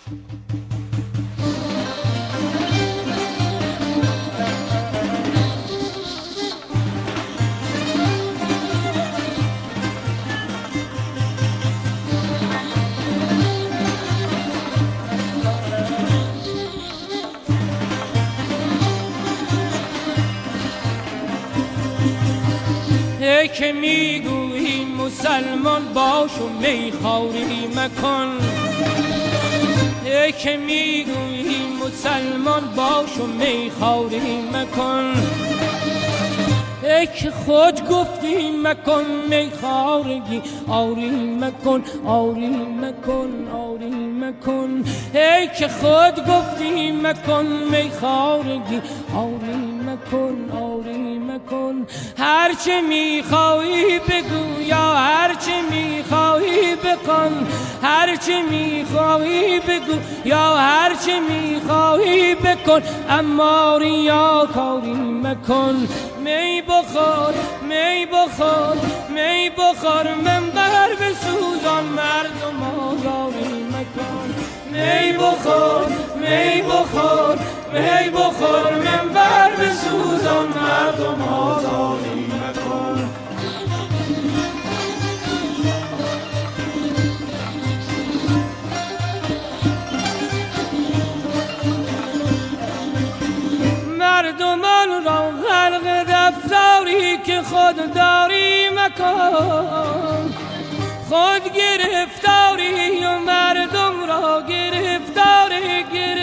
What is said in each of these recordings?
که میگویی مسلمان باش و میخواری مکن، که میگویی مسلمان باش و میخواری مکن، که خود گفتی مکن میخوارگی آری مکن آری مکن آری مکن، که خود گفتی مکن میخوارگی آری مکن آری مکن. هرچه میخوایی بگو یا هرچه میخوایی بکن، هرچه میخوایی بگو یا هرچه میخوایی بکن، اما ریاکاری مکن. می بخور می بخور می بخور منبر بسوزان مردم آزاری مکن. می بخور می بخور می بخور منبر بسوزان مردم آزاری مکن. مردمان را غرق دفتاری که خود داری مکن، خود گرفتاری و مردم را گرفتاری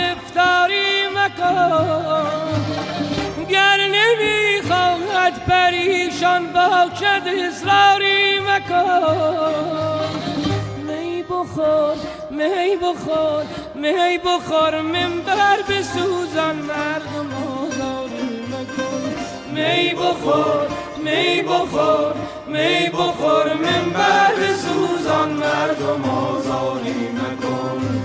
مکن. گر نمیخواهد پریشان باشد اصراری مکن. می بخور می بخور می بخور منبر بسوزان مردم آزاری مکن. می بخور می بخور می بخور منبر بسوزان مردم آزاری مکن.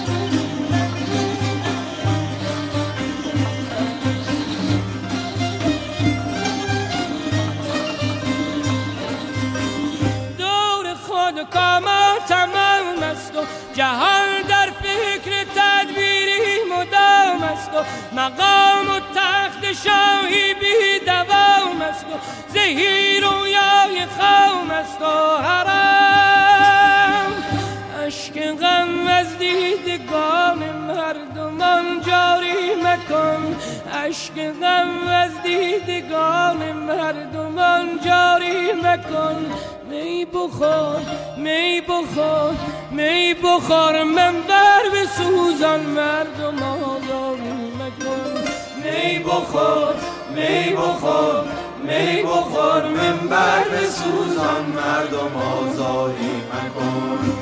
دور خود کاما تمام است و جهان در فکر تدبیری مدام است و مقام و تخت شاهی بی دوام است و زهی رویای خام است و حرام. اشک غم از دیدگان مردمان جاری مکن، اشک غم از دیدگان مردمان جاری مکن. می بخور می بخور می بخور منبر بسوزان مردم آزاری مکن. می بخور می بخور می بخور منبر بسوزان مردم آزاری مکن.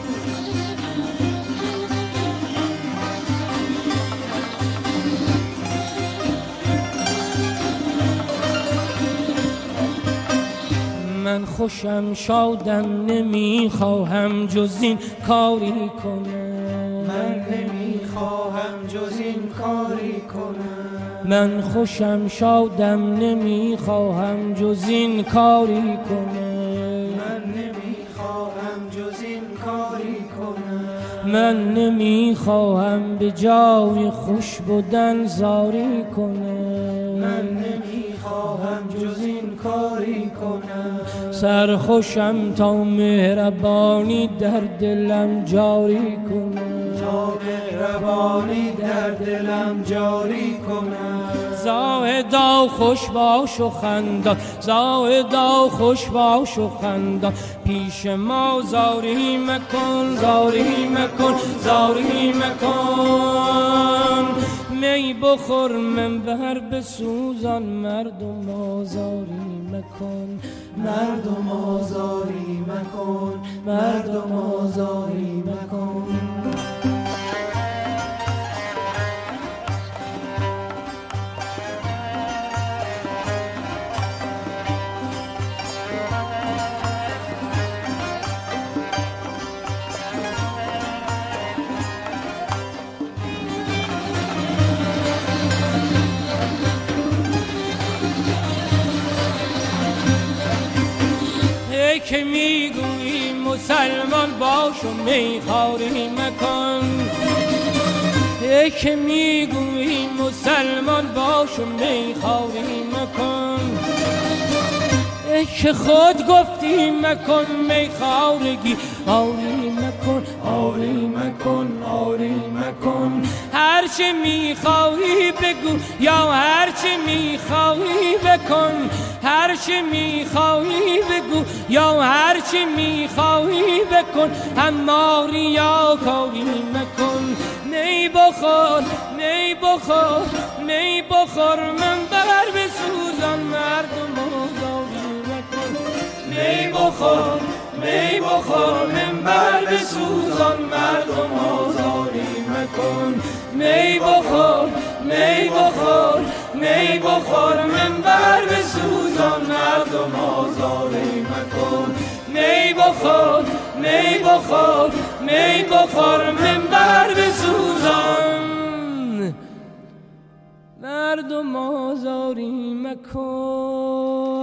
من خوشم شادم نمیخواهم جز این کاری کنم، من نمیخواهم جز این کاری کنم. من خوشم شادم نمیخواهم جز این کاری کنم. من نمیخواهم جز این کاری کنم. من نمیخواهم به جای خوش بودن زاری کنم. من نمیخواهم جز این کاری کنم. سرخوشم تا مهربانی در دلم جاری کنم، تا مهربانی در دلم جاری کنم. زاهدا خوش باش و خندان، زاهدا خوش باش و خندان، پیش ما زاری مکن زاری مکن زاری مکن. می بخور منبر بسوزان مردم آزاری مکن، مردم آزاری مکن، مردم آزاری مکن. که میگویی مسلمان باش و میخواری مکن، ای که میگویی مسلمان باش و میخواری مکن، ای که خود گفتی مکن میخوارگی آری مکن، آری مکن، آری مکن. هرچه میخواهی بگو یا هرچه میخواهی بکن، هرچه میخواهی بگو یا هرچه میخواهی بکن، اما ریاکاری مکن. می بخور، می بخور، می بخور، من بر بسوزان مردم آزاری مکن. می بخور، می بخور، من بر بسوزان مردم آزاری مکن. می بخور، می بخور، می بخور، من بر بسوزان مردم آزاری مکن. می بخور، می بخور، می بخور، من بر بسوزان مردم آزاری مکن.